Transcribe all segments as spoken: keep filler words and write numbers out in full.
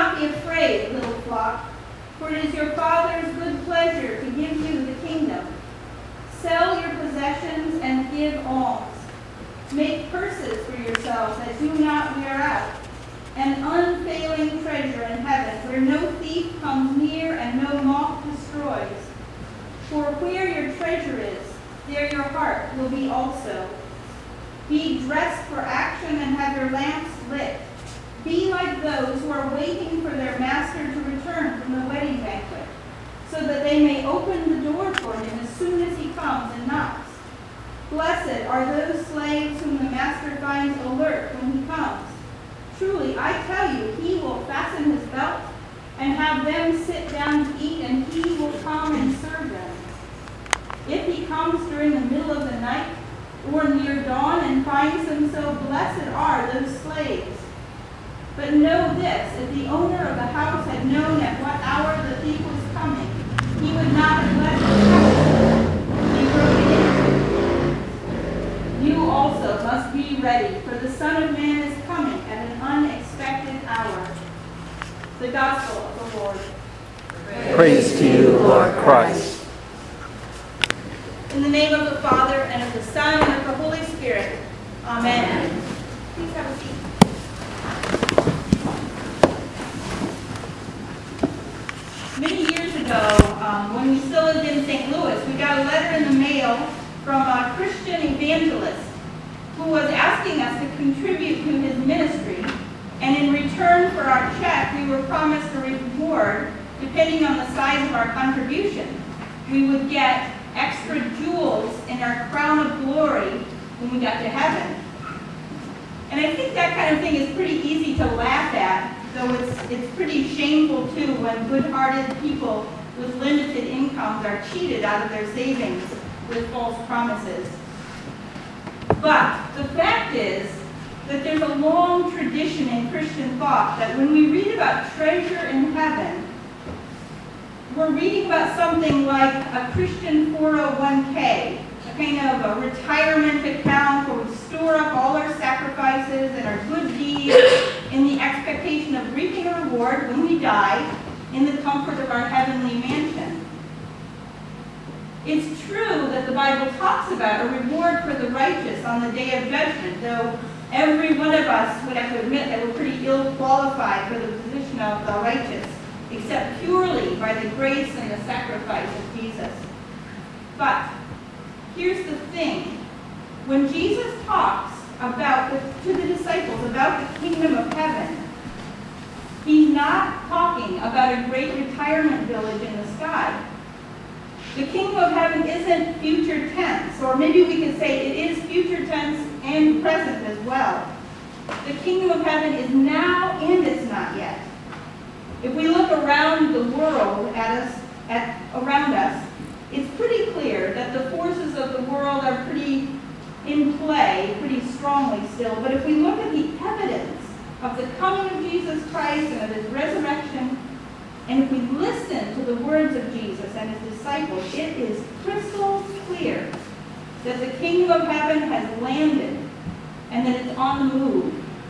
not be afraid, little flock, for it is your Father's good pleasure to give you the kingdom. Sell your possessions and give alms. Make purses for yourselves that do not wear out, an unfailing treasure in heaven, where no thief comes near and no moth destroys. For where your treasure is, there your heart will be also. Be dressed for action and have your lamps lit. Be like those who are waiting for their master to return from the wedding banquet, so that they may open the door for him as soon as he comes and knocks. Blessed are those slaves whom the master finds alert when he comes. Truly, I tell you, he will fasten his belt and have them sit down to eat, and he will come and serve them. If he comes during the middle of the night or near dawn and finds them so, blessed are those slaves. But know this, if the owner of the house had known at what hour the thief was coming, he would not have let the house be broken into. You also must be ready, for the Son of Man is coming at an unexpected hour. The Gospel of the Lord. Praise to you, Lord Christ. In the name of the Father, and of the Son, and of the Holy Spirit. Amen. Please have a seat. Many years ago, um, when we still lived in Saint Louis, we got a letter in the mail from a Christian evangelist who was asking us to contribute to his ministry, and in return for our check, we were promised a reward depending on the size of our contribution. We would get extra jewels in our crown of glory when we got to heaven. And I think that kind of thing is pretty easy to laugh at, though it's, it's pretty shameful too when good-hearted people with limited incomes are cheated out of their savings with false promises. But the fact is that there's a long tradition in Christian thought that when we read about treasure in heaven, we're reading about something like a Christian four oh one k, a kind of a retirement account where we store up all our sacrifices and our good deeds in the expectation of reaping a reward when we die in the comfort of our heavenly mansion. It's true that the Bible talks about a reward for the righteous on the day of judgment, though every one of us would have to admit that we're pretty ill qualified for the position of the righteous, except purely by the grace and the sacrifice of Jesus. But here's the thing. When Jesus talks about the, to the disciples about the kingdom of heaven, he's not talking about a great retirement village in the sky. The kingdom of heaven isn't future tense, or maybe we could say it is future tense and present as well. The kingdom of heaven is now and it's not yet. If we look around the world at us, at around us, it's pretty clear that the forces of the world are pretty in play, pretty strongly still. But if we look at the evidence of the coming of Jesus Christ and of his resurrection, and if we listen to the words of Jesus and his disciples, it is crystal clear that the kingdom of heaven has landed and that it's on the move.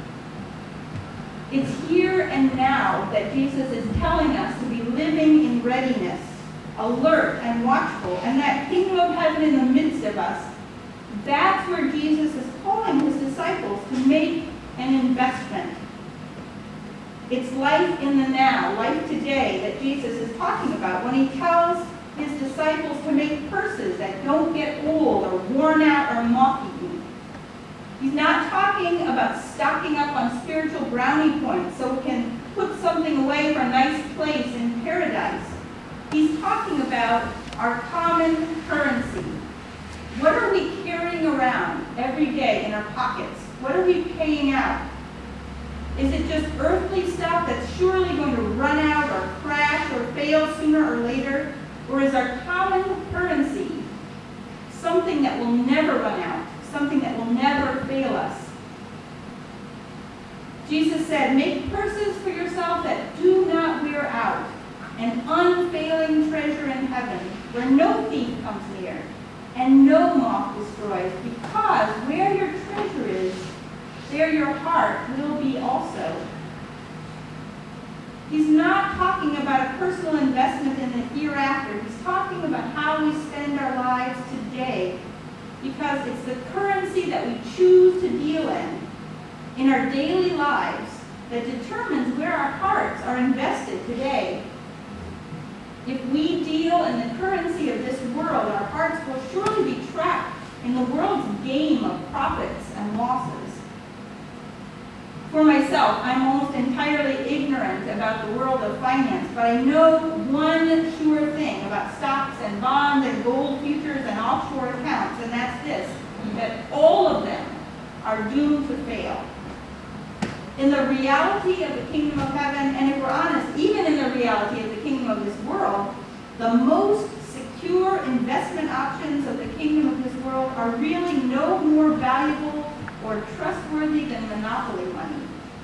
It's here and now that Jesus is telling us to be living in readiness, alert and watchful, and that kingdom of heaven in the midst of us, that's where Jesus is calling his disciples to make an investment. It's life in the now, life today, that Jesus is talking about when he tells his disciples to make purses that don't get old or worn out or moth-eaten. He's not talking about stocking up on spiritual brownie points so we can put something away for a nice place in paradise. He's talking about our common currency. What are we carrying around every day in our pockets? What are we paying out? Is it just earthly stuff that's surely going to run out or crash or fail sooner or later? Or is our common currency something that will never run out, something that will never fail us? Jesus said, make purses for yourself that do not wear out, an unfailing treasure in heaven, where no thief comes near and no moth destroys, because where your treasure is, there your heart will be also. He's not talking about a personal investment in the hereafter. He's talking about how we spend our lives today, because it's the currency that we choose to deal in, in our daily lives, that determines where our hearts are invested today. If we deal in the currency of this world, our hearts will surely be trapped in the world's game of profits and losses. For myself, I'm almost entirely ignorant about the world of finance, but I know one sure thing about stocks and bonds and gold futures and offshore accounts, and that's this, that all of them are doomed to fail. In the reality of the kingdom of heaven, and if we're honest, even in the reality of the kingdom of this world, the most secure investment options of the kingdom of this world are really no more valuable or trustworthy than monopoly money.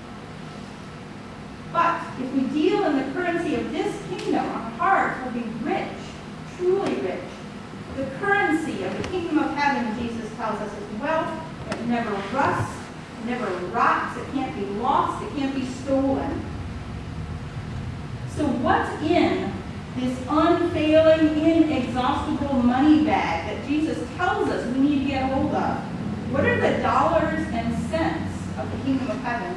But if we deal in the currency of this kingdom, our hearts will be rich, truly rich. The currency of the kingdom of heaven, Jesus tells us, is wealth that never rusts, never rots, it can't be lost, it can't be stolen. So what's in this unfailing, inexhaustible money bag that Jesus tells us we need to get hold of? What are the dollars and cents of the kingdom of heaven?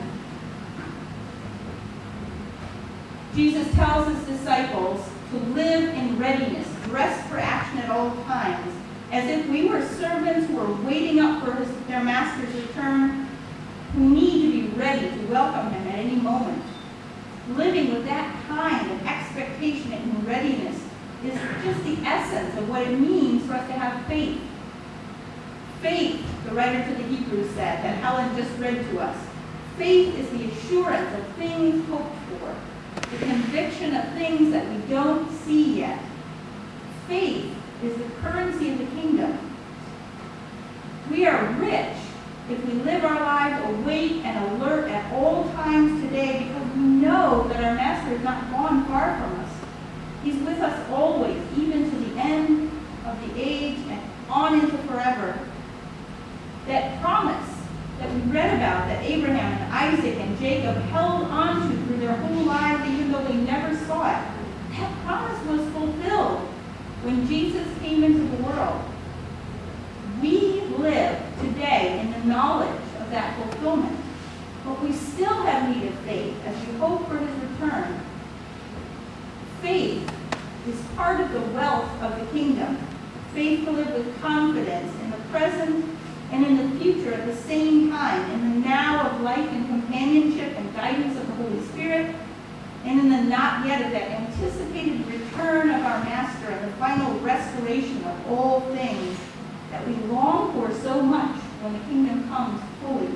Jesus tells his disciples to live in readiness, dressed for action at all times, as if we were servants who are waiting up for his, their master's return, who need to be ready to welcome him at any moment. Living with that kind of expectation and readiness is just the essence of what it means for us to have faith. Faith, the writer to the Hebrews said, that Helen just read to us. Faith is the assurance of things hoped for, the conviction of things that we don't see yet. Faith is the currency of the kingdom. We are rich if we live our lives awake and alert at all times today, because we know that our Master is not gone far from us. He's with us always, even to the end of the age and on into forever. That promise that we read about, that Abraham and Isaac and Jacob held on to through their whole lives, even though they never saw it, that promise was fulfilled when Jesus came into the world. We live today in the knowledge of that fulfillment, but we still have need of faith as we hope for his return. Faith is part of the wealth of the kingdom. Faith to live with confidence in the present and in the future at the same time, in the now of life and companionship and guidance of the Holy Spirit, and in the not yet of that anticipated return of our Master and the final restoration of all things that we long for so much when the kingdom comes fully.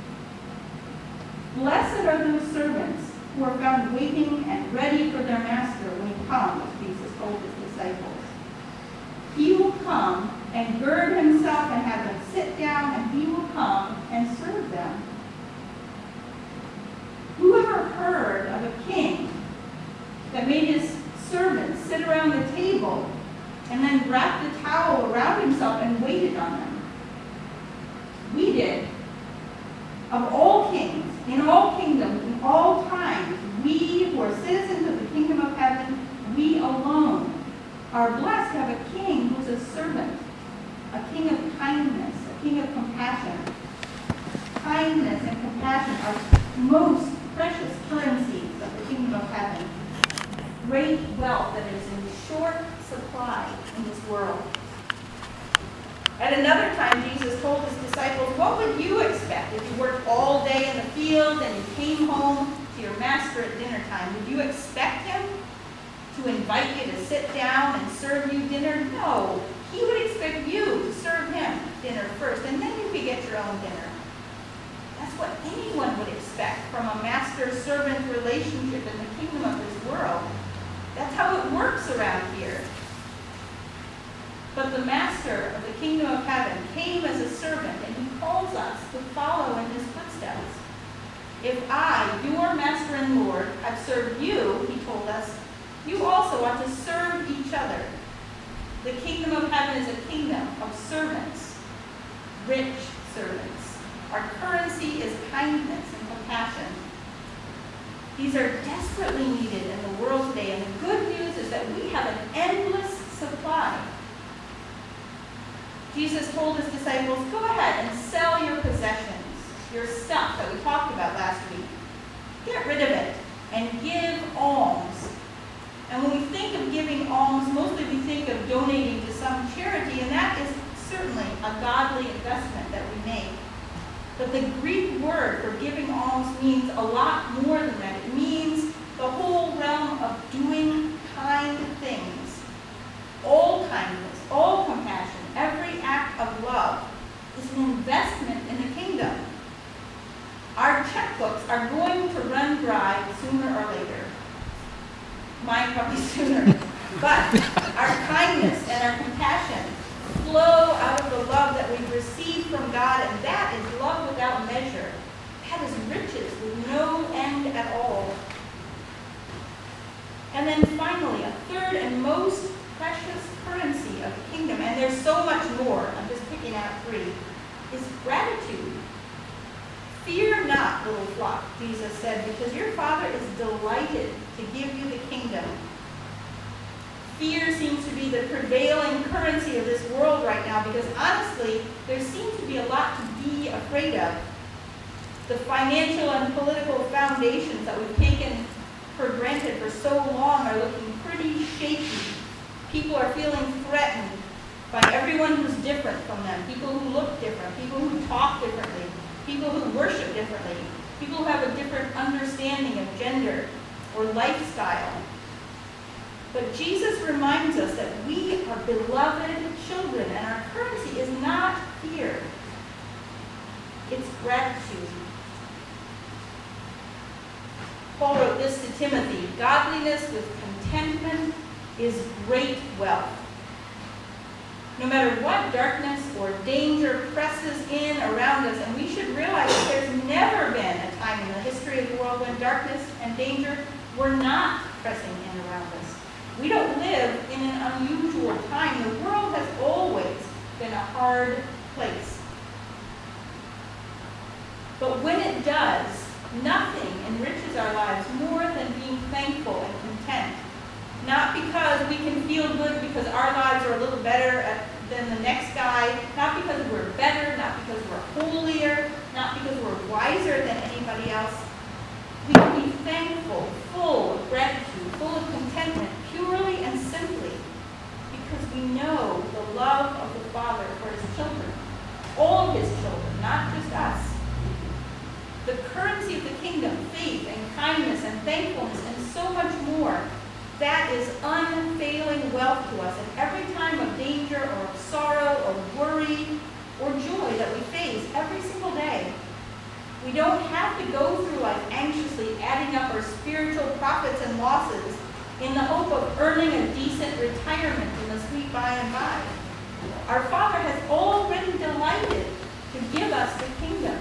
Blessed are those servants who are found waiting and ready for their Master when he comes, Jesus told his disciples. He will come and gird himself and have them sit down, and he will come and serve them. Who ever heard of a king that made his servants sit around the table and then wrapped the towel around himself and waited on them? We did. Of all kings, in all kingdoms, in all times, we who are citizens of the kingdom of heaven, we alone are blessed to have a king who's a servant, a king of kindness, a king of compassion. Kindness and compassion are most precious currencies of the kingdom of heaven. Great wealth that is in short supply in this world. At another time, Jesus told his disciples, what would you expect if you worked all day in the field and you came home to your master at dinner time? Would you expect him to invite you to sit down and serve you dinner? No. He would expect you to serve him dinner first, and then you could get your own dinner. That's what anyone would expect from a master-servant relationship in the kingdom of this world. That's how it works around here. But the master of the kingdom of heaven came as a servant, and he calls us to follow in his footsteps. If I, your master and Lord, have served you, he told us, you also ought to serve each other. The kingdom of heaven is a kingdom of servants, rich servants. Our currency is kindness and compassion. These are desperately needed in the world today, and the good news is that we have an endless supply. Jesus told his disciples, go ahead and sell your possessions, your stuff that we talked about last week. Get rid of it and give alms. And when we think of giving alms, mostly we think of donating to some charity, and that is certainly a godly investment that we make. But the Greek word for giving alms means a lot more than that. It means the whole realm of doing kind things. All kindness, all compassion, every act of love is an investment in the kingdom. Our checkbooks are going to run dry sooner or later. Mine probably sooner. But our kindness and our compassion flow out of the love that we've received from God, and that is love without measure. That is riches with no end at all. And then finally, a third and most precious currency of the kingdom, and there's so much more, I'm just picking out three, is gratitude. Fear not, little flock, Jesus said, because your Father is delighted to give you the kingdom. Fear seems to be the prevailing currency of this world right now because honestly, there seems to be a lot to be afraid of. The financial and political foundations that we've taken for granted for so long are looking pretty shaky. People are feeling threatened by everyone who's different from them, people who look different, people who talk differently, people who worship differently, people who have a different understanding of gender or lifestyle. But Jesus reminds us that we are beloved children, and our currency is not fear. It's gratitude. Paul wrote this to Timothy, godliness with contentment is great wealth. No matter what darkness or danger presses in around us, and we should realize that there's never been a time in the history of the world when darkness and danger were not pressing in around us. We don't live in an unusual time. The world has always been a hard place. But when it does, nothing enriches our lives more than being thankful and content. Not because we can feel good because our lives are a little better at, than the next guy, not because we're better, not because we're holier, not because we're wiser than anybody else. We can be thankful, full of gratitude, full of contentment, purely and simply because we know the love of the Father for his children, all of his children, not just us. The currency of the kingdom, faith and kindness and thankfulness and so much more, that is unfailing wealth to us. And every time of danger or of sorrow or worry or joy that we face every single day, we don't have to go through life anxiously adding up our spiritual profits and losses in the hope of earning a decent retirement in the sweet by and by. Our Father has already delighted to give us the kingdom.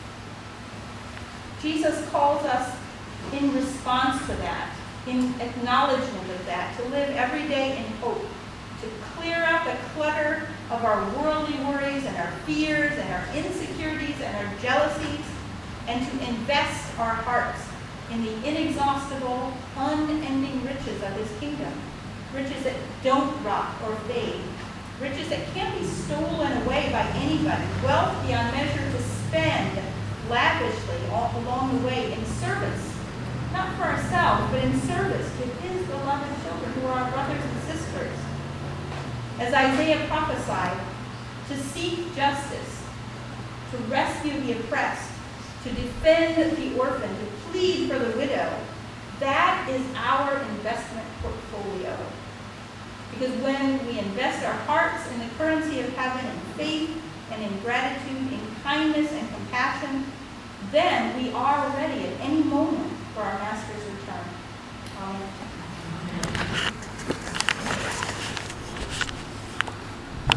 Jesus calls us in response to that, in acknowledgement of that, to live every day in hope, to clear out the clutter of our worldly worries and our fears and our insecurities and our jealousies, and to invest our hearts in the inexhaustible, unending riches of his kingdom. Riches that don't rot or fade. Riches that can't be stolen away by anybody. Wealth beyond measure to spend lavishly all along the way in service. Not for ourselves, but in service to his beloved children who are our brothers and sisters. As Isaiah prophesied, to seek justice, to rescue the oppressed, to defend the orphan, to plead for the widow. That is our investment portfolio. Because when we invest our hearts in the currency of heaven in faith and in gratitude, in kindness and compassion, then we are ready at any moment for our Master's return. Amen.